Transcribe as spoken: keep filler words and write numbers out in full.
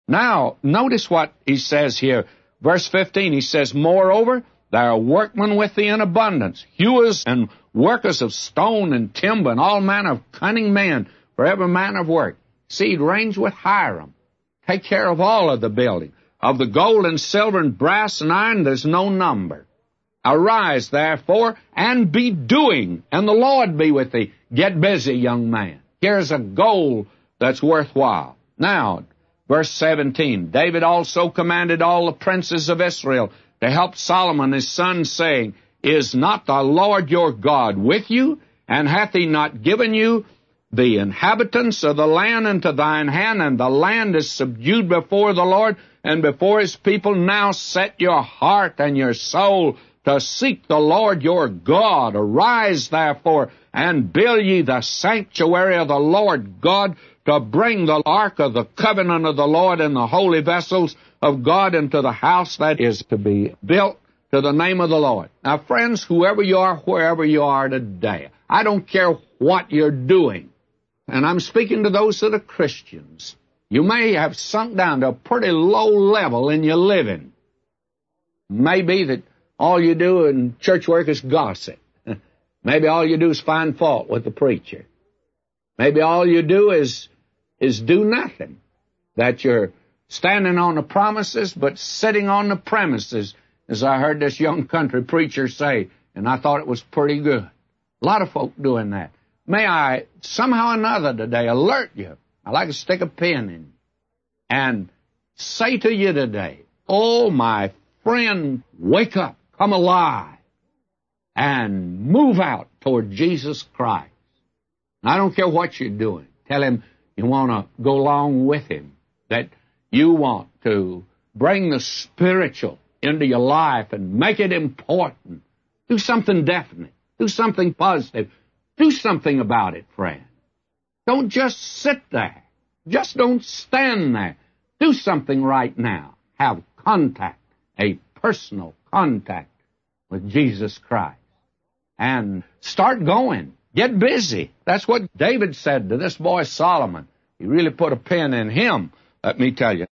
Now, notice what he says here. Verse fifteen, he says, Moreover, there are workmen with thee in abundance, hewers and workers of stone and timber, and all manner of cunning men for every manner of work. See, it reigns with Hiram. Take care of all of the building. Of the gold and silver and brass and iron, there's no number. Arise, therefore, and be doing, and the Lord be with thee. Get busy, young man. Here's a goal that's worthwhile. Now, verse seventeen, David also commanded all the princes of Israel to help Solomon his son, saying, Is not the Lord your God with you? And hath he not given you the inhabitants of the land into thine hand? And the land is subdued before the Lord and before his people. Now set your heart and your soul to seek the Lord your God. Arise, therefore, and build ye the sanctuary of the Lord God, to bring the ark of the covenant of the Lord and the holy vessels of God into the house that is to be built to the name of the Lord. Now, friends, whoever you are, wherever you are today, I don't care what you're doing, and I'm speaking to those that are Christians. You may have sunk down to a pretty low level in your living. Maybe that all you do in church work is gossip. Maybe all you do is find fault with the preacher. Maybe all you do is is do nothing. That you're standing on the promises but sitting on the premises, as I heard this young country preacher say, and I thought it was pretty good. A lot of folk doing that. May I somehow or another today alert you. I'd like to stick a pin in you and say to you today, oh, my friend, wake up, come alive, and move out toward Jesus Christ. I don't care what you're doing. Tell him you want to go along with him, that you want to bring the spiritual into your life and make it important. Do something definite. Do something positive. Do something about it, friend. Don't just sit there. Just don't stand there. Do something right now. Have contact, a personal contact with Jesus Christ. And start going. Get busy. That's what David said to this boy Solomon. He really put a pin in him, let me tell you.